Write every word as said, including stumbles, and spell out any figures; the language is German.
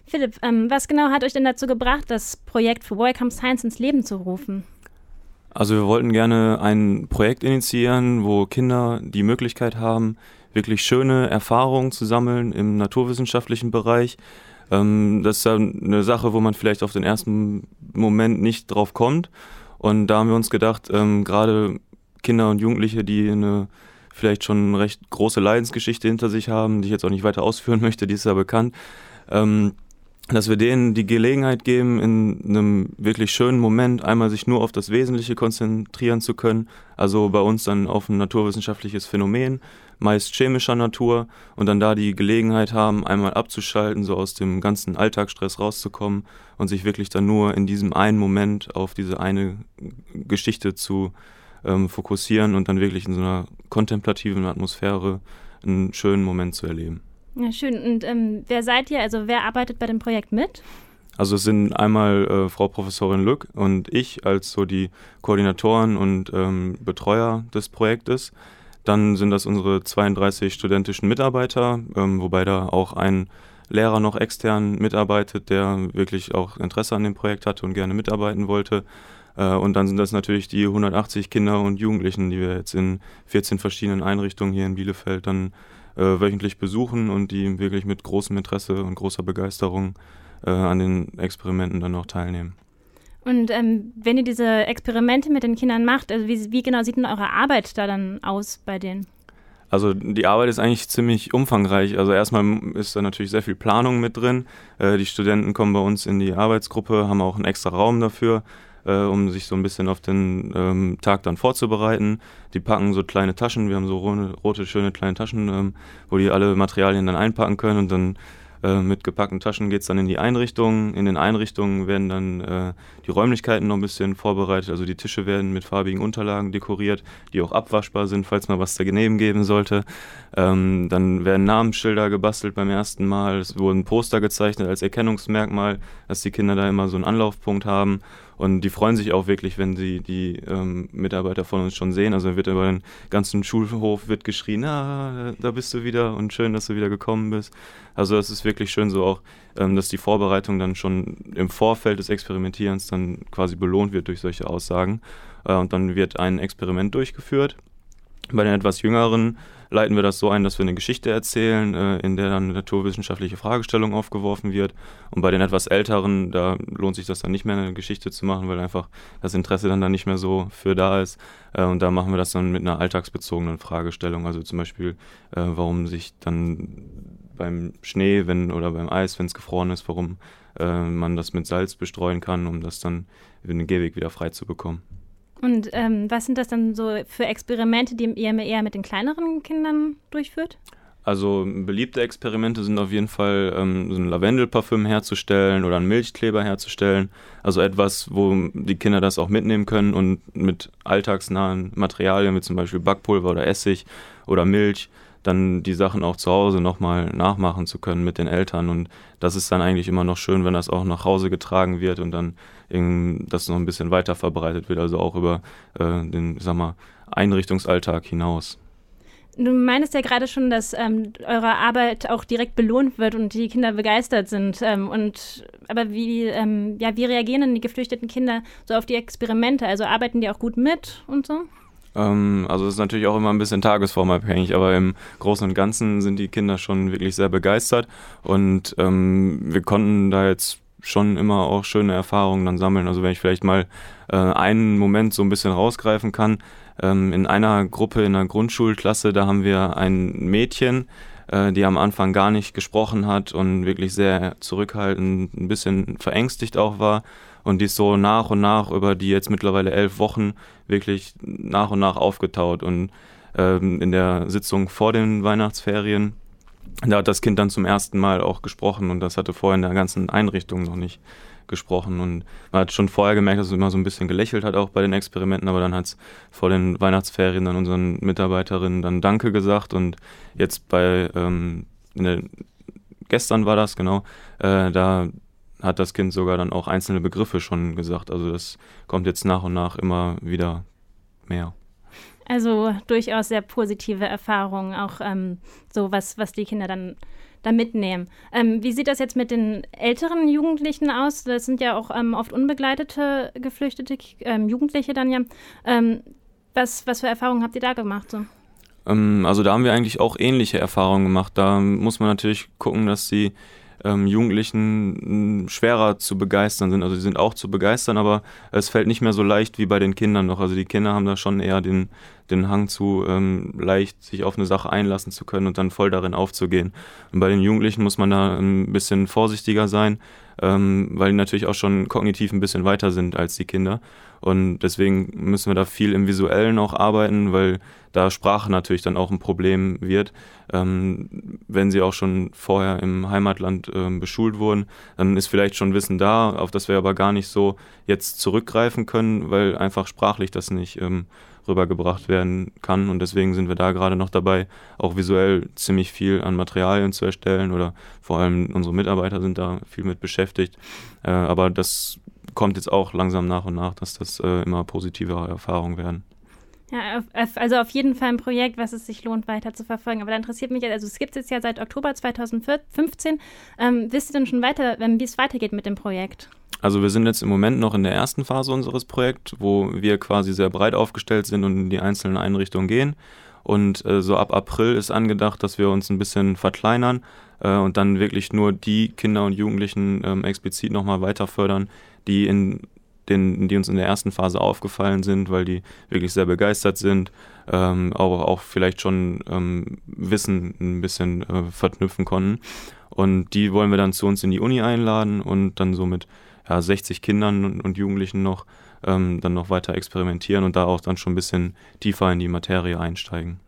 Philipp, ähm, was genau hat euch denn dazu gebracht, das Projekt For Welcome Science ins Leben zu rufen? Also wir wollten gerne ein Projekt initiieren, wo Kinder die Möglichkeit haben, wirklich schöne Erfahrungen zu sammeln im naturwissenschaftlichen Bereich. Ähm, das ist ja eine Sache, wo man vielleicht auf den ersten Moment nicht drauf kommt. Und da haben wir uns gedacht, ähm, gerade Kinder und Jugendliche, die eine vielleicht schon eine recht große Leidensgeschichte hinter sich haben, die ich jetzt auch nicht weiter ausführen möchte, die ist ja bekannt, ähm, dass wir denen die Gelegenheit geben, in einem wirklich schönen Moment einmal sich nur auf das Wesentliche konzentrieren zu können. Also bei uns dann auf ein naturwissenschaftliches Phänomen, meist chemischer Natur, und dann da die Gelegenheit haben, einmal abzuschalten, so aus dem ganzen Alltagsstress rauszukommen und sich wirklich dann nur in diesem einen Moment auf diese eine Geschichte zu ähm, fokussieren und dann wirklich in so einer kontemplativen Atmosphäre einen schönen Moment zu erleben. Ja, schön. Und ähm, wer seid ihr? Also wer arbeitet bei dem Projekt mit? Also es sind einmal äh, Frau Professorin Lück und ich als so die Koordinatoren und ähm, Betreuer des Projektes. Dann sind das unsere zweiunddreißig studentischen Mitarbeiter, ähm, wobei da auch ein Lehrer noch extern mitarbeitet, der wirklich auch Interesse an dem Projekt hatte und gerne mitarbeiten wollte. Äh, und dann sind das natürlich die hundertachtzig Kinder und Jugendlichen, die wir jetzt in vierzehn verschiedenen Einrichtungen hier in Bielefeld dann äh, wöchentlich besuchen und die wirklich mit großem Interesse und großer Begeisterung äh, an den Experimenten dann auch teilnehmen. Und ähm, wenn ihr diese Experimente mit den Kindern macht, also wie, wie genau sieht denn eure Arbeit da dann aus bei denen? Also die Arbeit ist eigentlich ziemlich umfangreich. Also erstmal ist da natürlich sehr viel Planung mit drin. Äh, die Studenten kommen bei uns in die Arbeitsgruppe, haben auch einen extra Raum dafür, äh, um sich so ein bisschen auf den ähm, Tag dann vorzubereiten. Die packen so kleine Taschen, wir haben so rote, rote schöne kleine Taschen, ähm, wo die alle Materialien dann einpacken können, und dann äh, mit gepackten Taschen geht es dann in die Einrichtungen. In den Einrichtungen werden dann äh, die Räumlichkeiten noch ein bisschen vorbereitet, also die Tische werden mit farbigen Unterlagen dekoriert, die auch abwaschbar sind, falls mal was daneben geben sollte. Ähm, dann werden Namensschilder gebastelt beim ersten Mal, es wurden Poster gezeichnet als Erkennungsmerkmal, dass die Kinder da immer so einen Anlaufpunkt haben. Und die freuen sich auch wirklich, wenn sie die ähm, Mitarbeiter von uns schon sehen. Also wird über den ganzen Schulhof wird geschrien, ah, da bist du wieder und schön, dass du wieder gekommen bist. Also das ist wirklich schön so auch, ähm, dass die Vorbereitung dann schon im Vorfeld des Experimentierens dann quasi belohnt wird durch solche Aussagen. Äh, und dann wird ein Experiment durchgeführt. Bei den etwas Jüngeren leiten wir das so ein, dass wir eine Geschichte erzählen, äh, in der dann eine naturwissenschaftliche Fragestellung aufgeworfen wird. Und bei den etwas Älteren, da lohnt sich das dann nicht mehr, eine Geschichte zu machen, weil einfach das Interesse dann da nicht mehr so für da ist. Äh, und da machen wir das dann mit einer alltagsbezogenen Fragestellung. Also zum Beispiel, äh, warum sich dann beim Schnee wenn oder beim Eis, wenn es gefroren ist, warum äh, man das mit Salz bestreuen kann, um das dann den Gehweg wieder frei zu bekommen. Und ähm, was sind das dann so für Experimente, die ihr eher mit den kleineren Kindern durchführt? Also beliebte Experimente sind auf jeden Fall, ähm, so ein Lavendelparfüm herzustellen oder einen Milchkleber herzustellen. Also etwas, wo die Kinder das auch mitnehmen können und mit alltagsnahen Materialien, wie zum Beispiel Backpulver oder Essig oder Milch, dann die Sachen auch zu Hause nochmal nachmachen zu können mit den Eltern. Und das ist dann eigentlich immer noch schön, wenn das auch nach Hause getragen wird und dann das noch ein bisschen weiter verbreitet wird, also auch über äh, den, sag mal, Einrichtungsalltag hinaus. Du meinst ja gerade schon, dass ähm, eure Arbeit auch direkt belohnt wird und die Kinder begeistert sind. Ähm, und aber wie, ähm, ja, wie reagieren denn die geflüchteten Kinder so auf die Experimente? Also arbeiten die auch gut mit und so? Also das ist natürlich auch immer ein bisschen tagesformabhängig, aber im Großen und Ganzen sind die Kinder schon wirklich sehr begeistert und ähm, wir konnten da jetzt schon immer auch schöne Erfahrungen dann sammeln. Also wenn ich vielleicht mal äh, einen Moment so ein bisschen rausgreifen kann, ähm, in einer Gruppe in einer Grundschulklasse, da haben wir ein Mädchen, äh, die am Anfang gar nicht gesprochen hat und wirklich sehr zurückhaltend, ein bisschen verängstigt auch war. Und die ist so nach und nach über die jetzt mittlerweile elf Wochen wirklich nach und nach aufgetaut. Und ähm, in der Sitzung vor den Weihnachtsferien, da hat das Kind dann zum ersten Mal auch gesprochen und das hatte vorher in der ganzen Einrichtung noch nicht gesprochen. Und man hat schon vorher gemerkt, dass es immer so ein bisschen gelächelt hat auch bei den Experimenten, aber dann hat es vor den Weihnachtsferien dann unseren Mitarbeiterinnen dann Danke gesagt und jetzt bei, ähm, in der, gestern war das, genau, äh, da hat das Kind sogar dann auch einzelne Begriffe schon gesagt. Also das kommt jetzt nach und nach immer wieder mehr. Also durchaus sehr positive Erfahrungen, auch ähm, so was, was die Kinder dann da mitnehmen. Ähm, wie sieht das jetzt mit den älteren Jugendlichen aus? Das sind ja auch ähm, oft unbegleitete geflüchtete ähm, Jugendliche dann ja. Ähm, was, was für Erfahrungen habt ihr da gemacht? So? Ähm, also da haben wir eigentlich auch ähnliche Erfahrungen gemacht. Da muss man natürlich gucken, dass die ähm, Jugendlichen mh, schwerer zu begeistern sind. Also sie sind auch zu begeistern, aber es fällt nicht mehr so leicht wie bei den Kindern noch. Also die Kinder haben da schon eher den, den Hang zu, ähm, leicht sich auf eine Sache einlassen zu können und dann voll darin aufzugehen. Und bei den Jugendlichen muss man da ein bisschen vorsichtiger sein, ähm, weil die natürlich auch schon kognitiv ein bisschen weiter sind als die Kinder. Und deswegen müssen wir da viel im Visuellen auch arbeiten, weil da Sprache natürlich dann auch ein Problem wird. Ähm, wenn sie auch schon vorher im Heimatland ähm, beschult wurden, dann ist vielleicht schon Wissen da, auf das wir aber gar nicht so jetzt zurückgreifen können, weil einfach sprachlich das nicht ähm, rübergebracht werden kann. Und deswegen sind wir da gerade noch dabei, auch visuell ziemlich viel an Materialien zu erstellen, oder vor allem unsere Mitarbeiter sind da viel mit beschäftigt. Äh, aber das kommt jetzt auch langsam nach und nach, dass das äh, immer positivere Erfahrungen werden. Ja, auf, also auf jeden Fall ein Projekt, was es sich lohnt, weiter zu verfolgen. Aber da interessiert mich, also es gibt es jetzt ja seit Oktober zweitausendfünfzehn. Ähm, wisst ihr denn schon weiter, wie es weitergeht mit dem Projekt? Also wir sind jetzt im Moment noch in der ersten Phase unseres Projekts, wo wir quasi sehr breit aufgestellt sind und in die einzelnen Einrichtungen gehen. Und äh, so ab April ist angedacht, dass wir uns ein bisschen verkleinern äh, und dann wirklich nur die Kinder und Jugendlichen ähm, explizit nochmal weiter fördern, die in den, die uns in der ersten Phase aufgefallen sind, weil die wirklich sehr begeistert sind, ähm, auch, auch vielleicht schon ähm, Wissen ein bisschen äh, verknüpfen konnten. Und die wollen wir dann zu uns in die Uni einladen und dann so mit ja, sechzig Kindern und, und Jugendlichen noch ähm, dann noch weiter experimentieren und da auch dann schon ein bisschen tiefer in die Materie einsteigen.